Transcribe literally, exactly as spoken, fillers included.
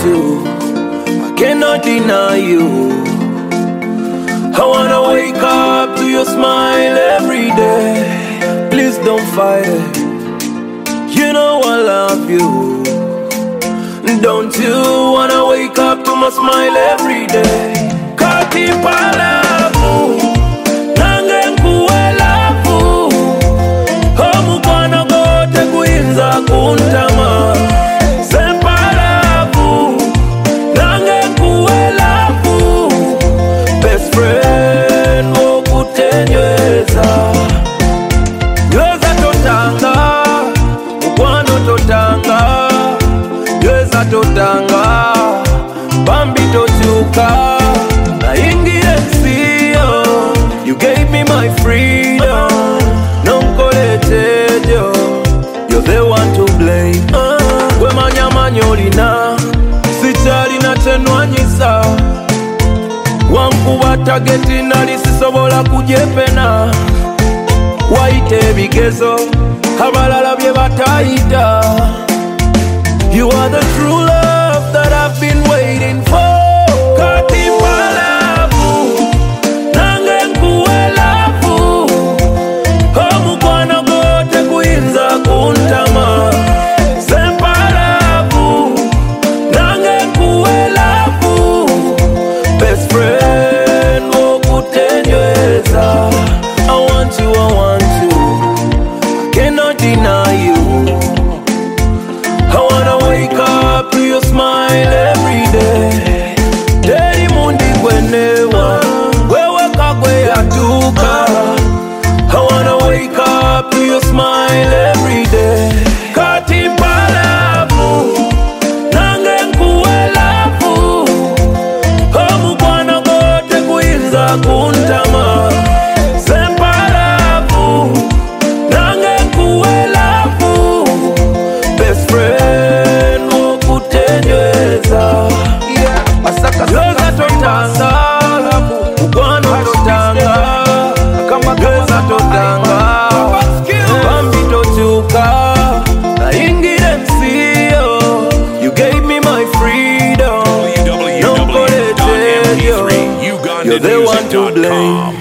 to, I cannot deny you. I wanna wake up to your smile every day. Please don't fight it. You know I love you. Don't you wanna wake up to my smile every day? Kati palavu, nange nkuwe lavu. Omukwano gote kuyinza kuntama. Sempalavu, nange nkuwe lavu. Best friend wokutenyweza. Nyweza totanga, mukwano totanga. Nyweza totanga, bambi tochuka. Na ingire nsiyo, you gave me my freedom. Nonkoletejo, you're the one to blame. uh, Gwe manyamanya olina, sikyalina kyenwanyisa. Wankuba tageti nali sisobola kujepena. Wayita ebigezo, abalala bye batayita. You are the true love that I've been waiting for. Kati palavu, nange nkuwe lavu. Omukwano gote kuyinza kuntama. Sempalavu, nange nkuwe lavu. Best friend wokutenyweza. I want you, I want you, I cannot deny you. I wanna wake up to your smile every day. Daily mundi kwenewa, wewe kagwe yatuka. I wanna wake up to your smile every day. Kati palavu, nange nkuwe lavu. Omukwano gote kuyinza kuntama. Sempalavu, nange nkuwe lavu. Best friend wokutenyweza. Nyweza totanga, mukwano totanga. Nyweza totanga, bambi tochuka. Na ingire nsiyo, you gave me my freedom. Nonkoletejo, you're the one to blame.